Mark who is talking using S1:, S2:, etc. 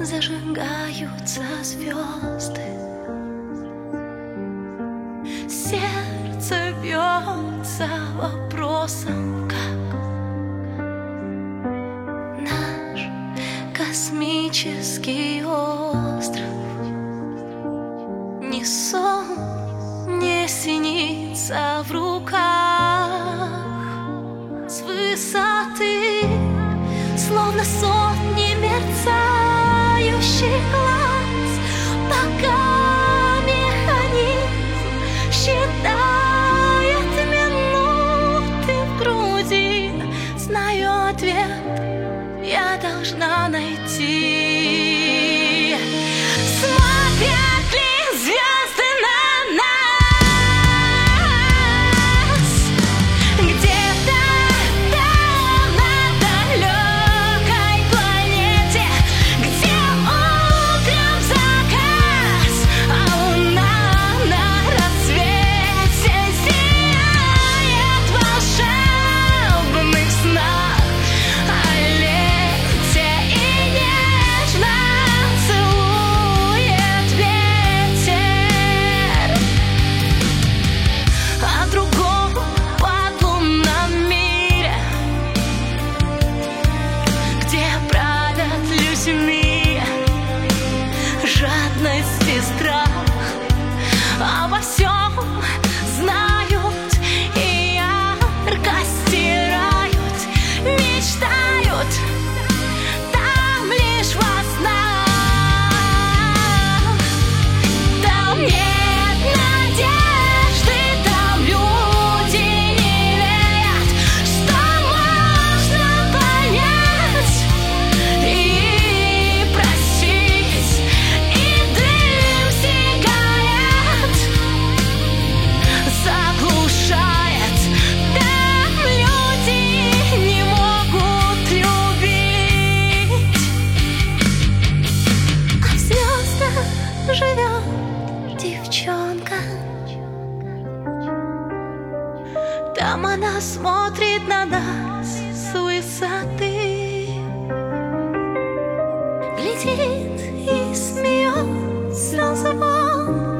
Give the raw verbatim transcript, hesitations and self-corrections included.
S1: зажигаются звезды. Сердце бьется вопросом, как наш космический остров. Ни сон не снится в руках. С высоты, словно сотни мерцающих глаз, пока механизм считает минуты в груди, знаю ответ, я должна найти. Смотрят ли звезды на нас? Где-то там, на далекой планете, где утром закат, а луна на рассвете сияет в волшебных снах о лете и нежно целует ветер. О другом подлунном мире, где правят людьми жадность и страх, обо всем знают и ярко стирают, мечтают там лишь во снах. Там нет надежды, там люди не верят, что можно понять и простить, и дым сигарет заглушает. Там люди не могут любить, а в звездах живет девчонка. Там она смотрит на нас с высоты, глядит и смеется звон.